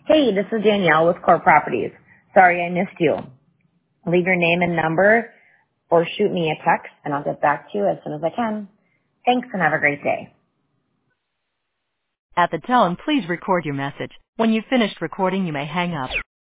Hey, this is Danielle with Core Properties. Sorry I missed you. Leave your name and number or shoot me a text and I'll get back to you as soon as I can. Thanks and have a great day. At the tone, please record your message. When you've finished recording, you may hang up.